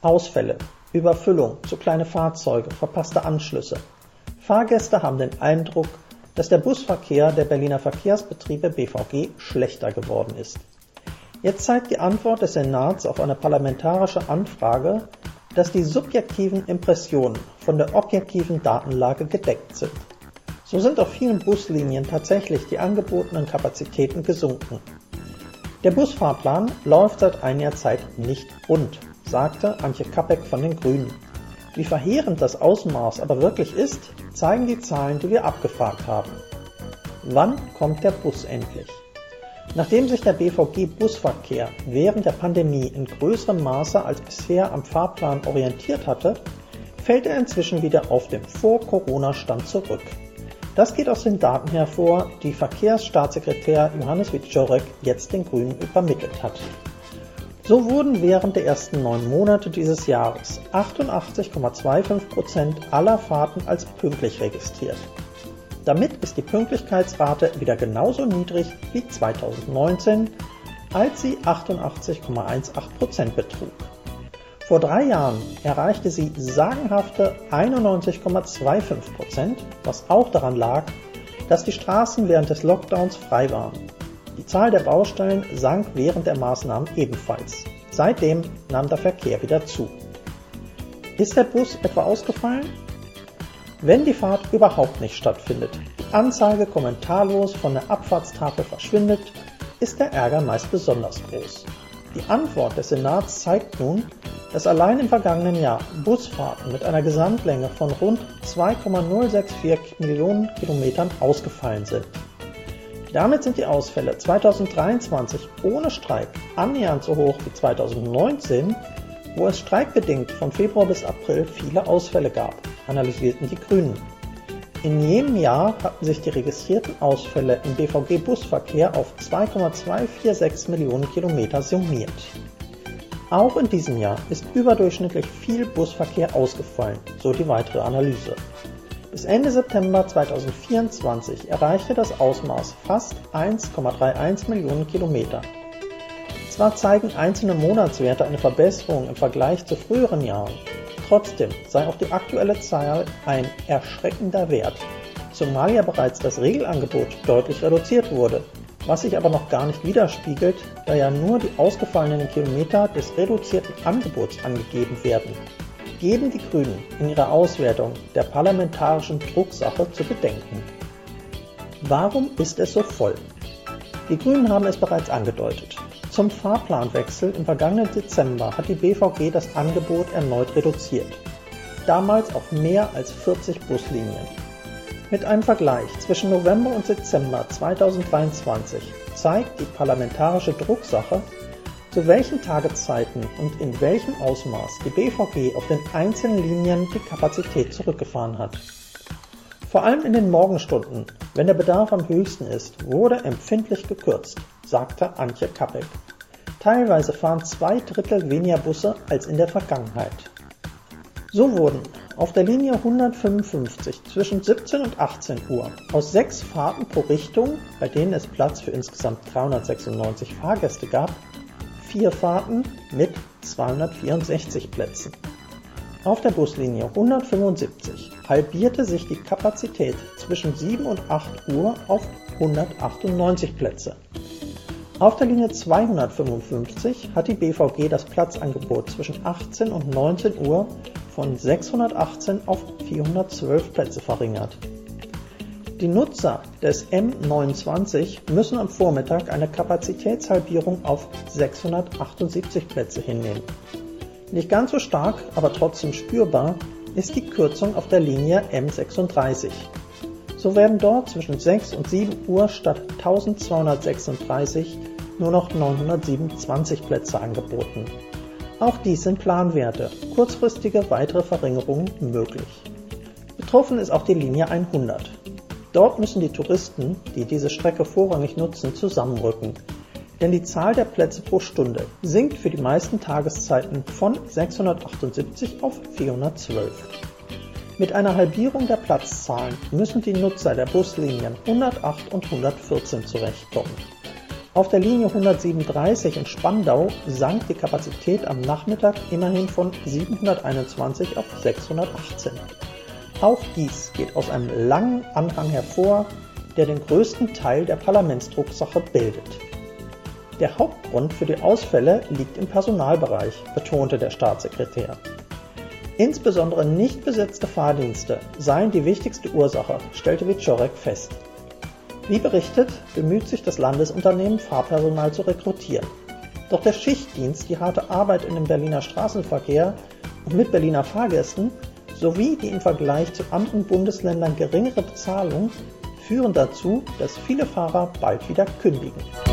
Ausfälle, Überfüllung, zu kleine Fahrzeuge, verpasste Anschlüsse. Fahrgäste haben den Eindruck, dass der Busverkehr der Berliner Verkehrsbetriebe BVG schlechter geworden ist. Jetzt zeigt die Antwort des Senats auf eine parlamentarische Anfrage, dass die subjektiven Impressionen von der objektiven Datenlage gedeckt sind. So sind auf vielen Buslinien tatsächlich die angebotenen Kapazitäten gesunken. Der Busfahrplan läuft seit einiger Zeit nicht rund, sagte Antje Kappeck von den Grünen. Wie verheerend das Ausmaß aber wirklich ist, zeigen die Zahlen, die wir abgefragt haben. Wann kommt der Bus endlich? Nachdem sich der BVG-Busverkehr während der Pandemie in größerem Maße als bisher am Fahrplan orientiert hatte, fällt er inzwischen wieder auf den Vor-Corona-Stand zurück. Das geht aus den Daten hervor, die Verkehrsstaatssekretär Johannes Wieczorek jetzt den Grünen übermittelt hat. So wurden während der ersten 9 Monate dieses Jahres 88,25% aller Fahrten als pünktlich registriert. Damit ist die Pünktlichkeitsrate wieder genauso niedrig wie 2019, als sie 88,18% betrug. Vor 3 Jahren erreichte sie sagenhafte 91,25%, was auch daran lag, dass die Straßen während des Lockdowns frei waren. Die Zahl der Baustellen sank während der Maßnahmen ebenfalls. Seitdem nahm der Verkehr wieder zu. Ist der Bus etwa ausgefallen? Wenn die Fahrt überhaupt nicht stattfindet, die Anzeige kommentarlos von der Abfahrtstafel verschwindet, ist der Ärger meist besonders groß. Die Antwort des Senats zeigt nun, dass allein im vergangenen Jahr Busfahrten mit einer Gesamtlänge von rund 2,064 Millionen Kilometern ausgefallen sind. Damit sind die Ausfälle 2023 ohne Streik annähernd so hoch wie 2019, wo es streikbedingt von Februar bis April viele Ausfälle gab, analysierten die Grünen. In jenem Jahr hatten sich die registrierten Ausfälle im BVG-Busverkehr auf 2,246 Millionen Kilometer summiert. Auch in diesem Jahr ist überdurchschnittlich viel Busverkehr ausgefallen, so die weitere Analyse. Bis Ende September 2024 erreichte das Ausmaß fast 1,31 Millionen Kilometer. Zwar zeigen einzelne Monatswerte eine Verbesserung im Vergleich zu früheren Jahren, trotzdem sei auch die aktuelle Zahl ein erschreckender Wert, zumal ja bereits das Regelangebot deutlich reduziert wurde, was sich aber noch gar nicht widerspiegelt, da ja nur die ausgefallenen Kilometer des reduzierten Angebots angegeben werden. Geben die Grünen in ihrer Auswertung der parlamentarischen Drucksache zu bedenken. Warum ist es so voll? Die Grünen haben es bereits angedeutet. Zum Fahrplanwechsel im vergangenen Dezember hat die BVG das Angebot erneut reduziert. Damals auf mehr als 40 Buslinien. Mit einem Vergleich zwischen November und Dezember 2023 zeigt die parlamentarische Drucksache, zu welchen Tageszeiten und in welchem Ausmaß die BVG auf den einzelnen Linien die Kapazität zurückgefahren hat. Vor allem in den Morgenstunden, wenn der Bedarf am höchsten ist, wurde empfindlich gekürzt, sagte Antje Kappeck. Teilweise fahren 2/3 weniger Busse als in der Vergangenheit. So wurden auf der Linie 155 zwischen 17 und 18 Uhr aus 6 Fahrten pro Richtung, bei denen es Platz für insgesamt 396 Fahrgäste gab, 4 Fahrten mit 264 Plätzen. Auf der Buslinie 175 halbierte sich die Kapazität zwischen 7 und 8 Uhr auf 198 Plätze. Auf der Linie 255 hat die BVG das Platzangebot zwischen 18 und 19 Uhr von 618 auf 412 Plätze verringert. Die Nutzer des M29 müssen am Vormittag eine Kapazitätshalbierung auf 678 Plätze hinnehmen. Nicht ganz so stark, aber trotzdem spürbar ist die Kürzung auf der Linie M36. So werden dort zwischen 6 und 7 Uhr statt 1236 nur noch 927 Plätze angeboten. Auch dies sind Planwerte, kurzfristige weitere Verringerungen möglich. Betroffen ist auch die Linie 100. Dort müssen die Touristen, die diese Strecke vorrangig nutzen, zusammenrücken, denn die Zahl der Plätze pro Stunde sinkt für die meisten Tageszeiten von 678 auf 412. Mit einer Halbierung der Platzzahlen müssen die Nutzer der Buslinien 108 und 114 zurechtkommen. Auf der Linie 137 in Spandau sank die Kapazität am Nachmittag immerhin von 721 auf 618. Auch dies geht aus einem langen Anhang hervor, der den größten Teil der Parlamentsdrucksache bildet. Der Hauptgrund für die Ausfälle liegt im Personalbereich, betonte der Staatssekretär. Insbesondere nicht besetzte Fahrdienste seien die wichtigste Ursache, stellte Wieczorek fest. Wie berichtet, bemüht sich das Landesunternehmen, Fahrpersonal zu rekrutieren. Doch der Schichtdienst, die harte Arbeit in dem Berliner Straßenverkehr und mit Berliner Fahrgästen sowie die im Vergleich zu anderen Bundesländern geringere Bezahlung führen dazu, dass viele Fahrer bald wieder kündigen.